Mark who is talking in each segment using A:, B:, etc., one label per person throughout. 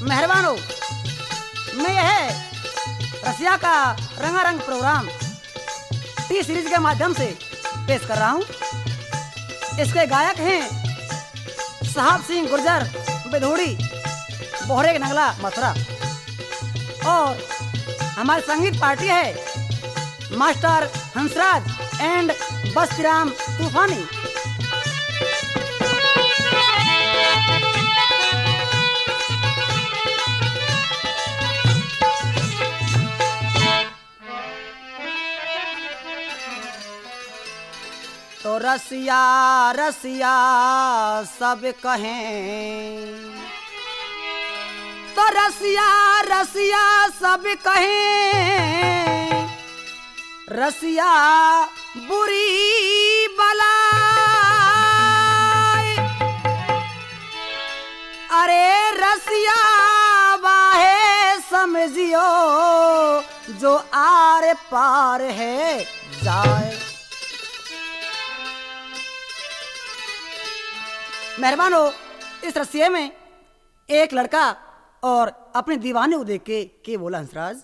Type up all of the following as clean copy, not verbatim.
A: मेहरबान हो। मैं यह रसिया का रंगारंग प्रोग्राम टी सीरीज के माध्यम से पेश कर रहा हूँ। इसके गायक हैं साहब सिंह गुर्जर बेधोड़ी, बोहरे नगला मथुरा, और हमारी संगीत पार्टी है मास्टर हंसराज एंड बस्तीराम तूफानी। तो रसिया रसिया सब कहें, तो रसिया रसिया सब कहें, रसिया बुरी बला। अरे रसिया वाहे समझियो जो आर पार है जाए। मेहरबान हो। इस रसिये में एक लड़का और अपने दीवाने को देख के बोला हंसराज,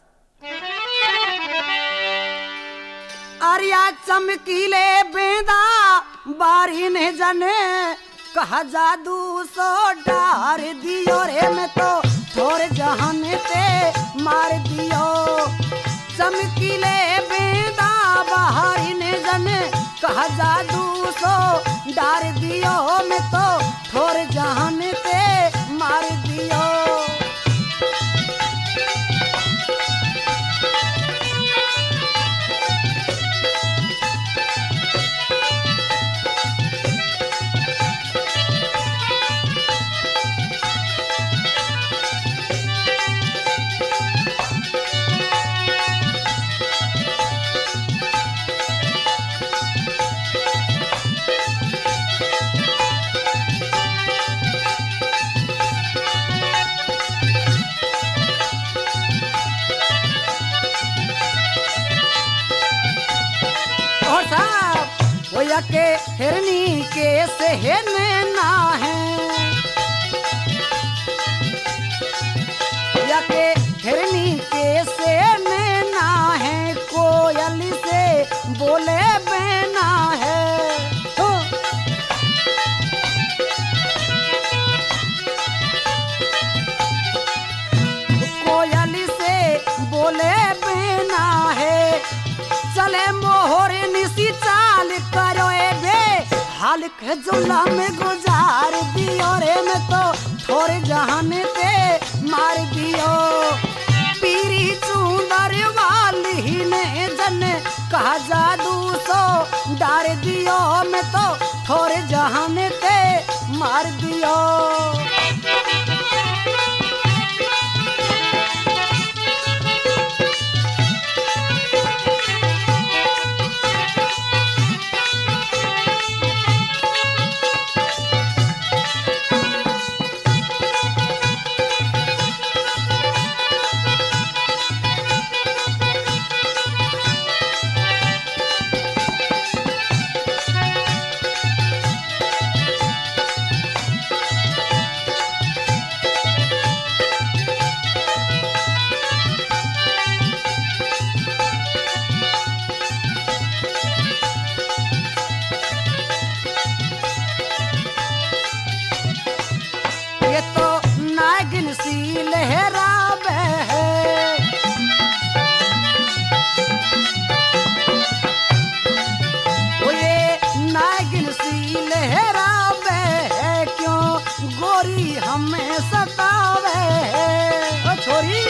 A: आर्या चमकीले बेदा बारी ने जने कहा जादू सो डार दियो रे, मैं तो थोड़े जहान पे मार दियो। चमकीले बेदा बारी ने जने कहा जादू सो डार दियो, मैं तो थोड़े जहान पे मार दियो। के हिरनी के सहने ना है, या के हिरनी के सहने ना है, कोयल से बोले बेना है। कोयल से बोले बेना है, चले मोहर निसी चाल करो बे, हाल के जुला में गुजार दियो रे, मैं तो थोड़े जहान पे मार दियो। पीरी चूंदर वाली ने जन कहा जादू सो डार दियो, मैं तो थोड़े जहान पे मार दियो। हमें सतावे ओ छोरी,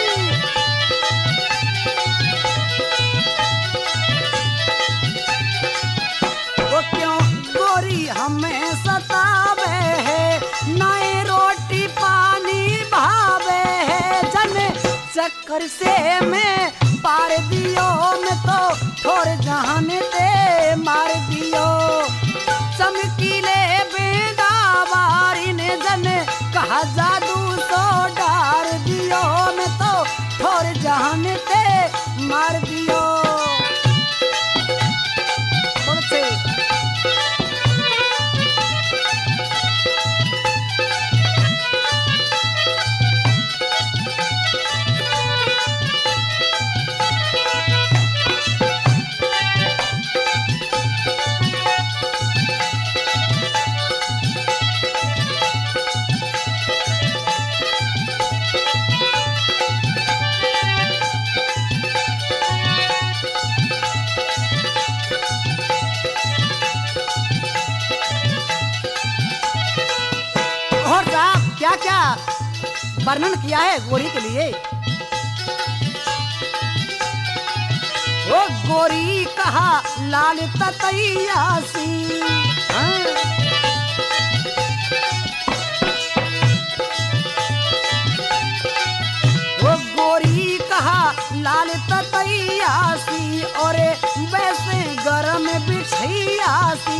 A: वो क्यों गोरी हमें सतावे है, नए रोटी पानी भावे है, जन चक्कर से मैं पार दियो, मैं तो थोड़े जहान पे मार दियो। चमकीले बेदा बारी ने जन कहा जादू सो डार दियो, मैं तो थोड़े जहान पे मार दियो। वर्णन किया है गोरी के लिए। ओ गोरी कहा लाल ततैयासी, ओ गोरी कहा लाल ततैयासी और वैसे गरम बिछैयासी,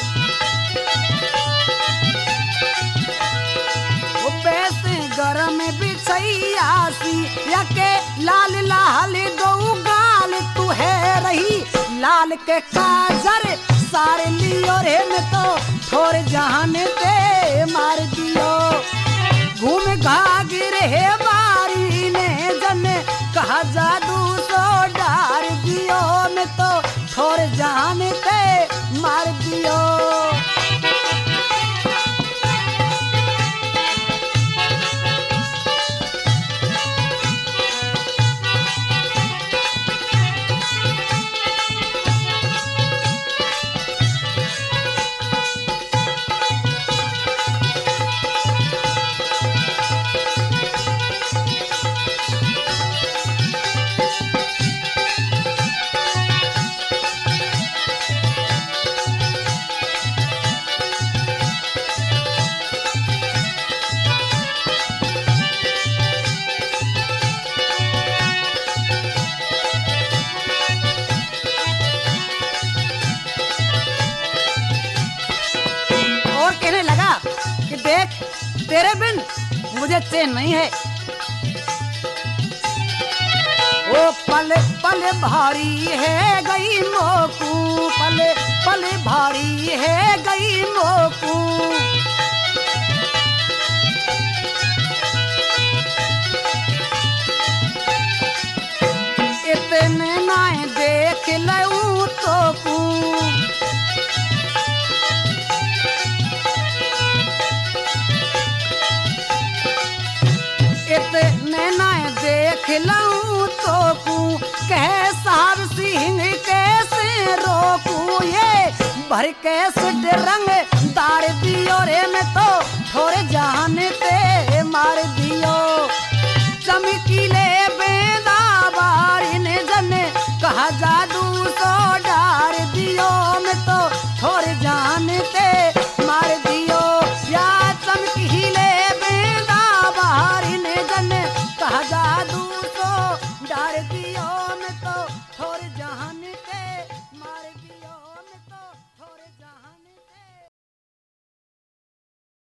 A: वैसे गरम बिछैयासी यके लाल लाल दो गाल तू है रही लाल के काजर सारे लियो रे में तो थोर जहान ते मार दियो। घूम घाग रहे बारी ने जन कहा जादू सो डार दियो में तो थोर जहान ते मार दियो। तेरे बिन मुझे चैन नहीं है। ओ पल पल भारी है गई मोकू, पल पल भारी है गई मोकू, इतने ना देख लूं तो कू, इतने ना देख लूं तो कू, कह साहब सिंह कैसे रोकू, ये भर कैसे रंग